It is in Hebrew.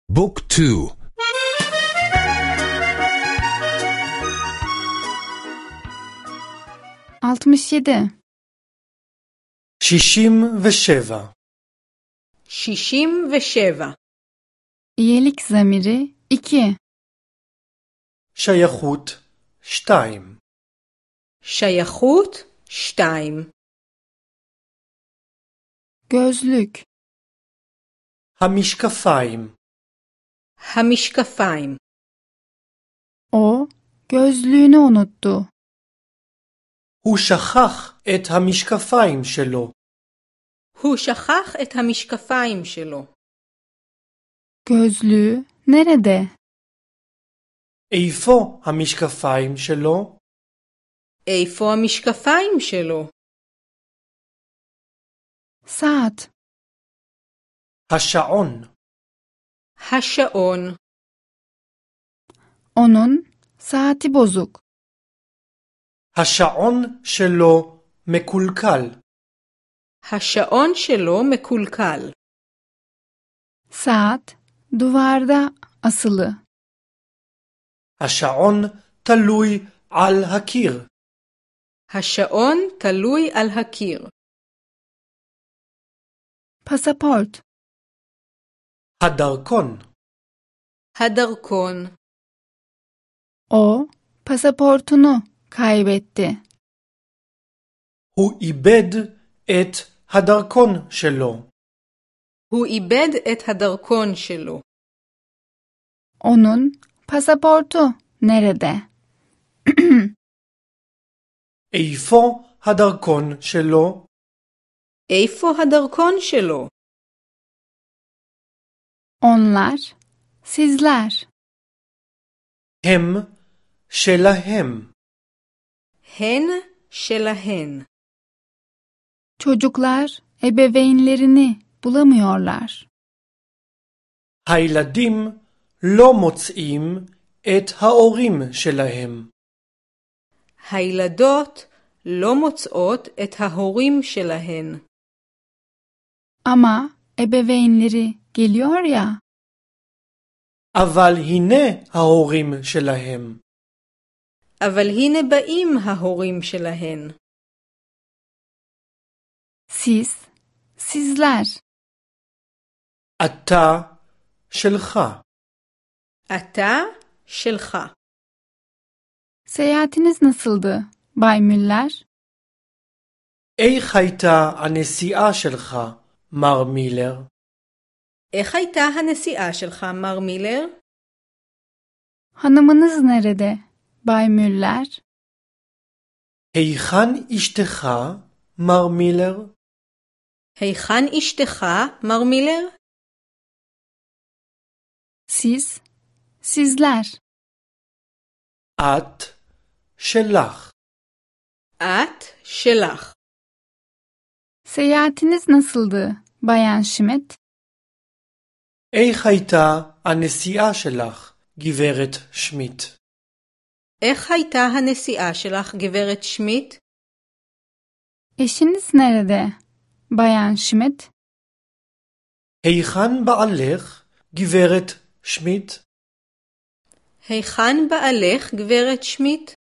بوك تو. 67 67 67 İyilik zamiri 2 שייכות 2 שייכות 2 Gözlük המשקפיים המשקפיים O gözlüğünü unuttu. הוא שכח את המשקפיים שלו. הוא שכח את המשקפיים שלו. Gözlüğü nerede? איפה המשקפיים שלו? איפה המשקפיים שלו? Saat השעון השעון. Onun saati bozuk. השעון שלו מקולקל. השעון שלו מקולקל. Saat duvarda asılı. השעון תלוי על הקיר. השעון תלוי על הקיר. Pasaport הדרכון הדרכון. O pasaportunu kaybetti. הוא איבד את הדרכון שלו. הוא איבד את הדרכון שלו. Onun pasaportu nerede? איפה הדרכון שלו? איפה הדרכון שלו? Onlar, sizler. הם שלהם. הן שלהן. Çocuklar ebeveynlerini bulamıyorlar. הילדים לא מוצאים את ההורים שלהם. הילדות לא מוצאות את ההורים שלהן. Ama ebeveynleri geliyor ya. אבל הנה ההורים שלהם. אבל הנה באים ההורים שלהן. Siz, sizler. אתה שלך. אתה שלך. Seyahatiniz nasıldı, Bay Müller? איך הייתה הנסיעה שלך, מר מילר? איך הייתה הנסיעה שלך, מר מילר? Hanımınız nerede, Bay Müller? היכן אשתך, מר מילר? היכן אשתך, מר מילר? Siz, sizler. את שלך. את שלך. Seyahatiniz nasıldı, Bayan Schmidt? איך הייתה הנסיעה שלך, גברת שמיט? איך הייתה הנסיעה שלך, גברת שמיט? Eşiniz nerede, Bayan Schmidt? היכן בעלך, גברת שמיט? היכן בעלך, גברת שמיט?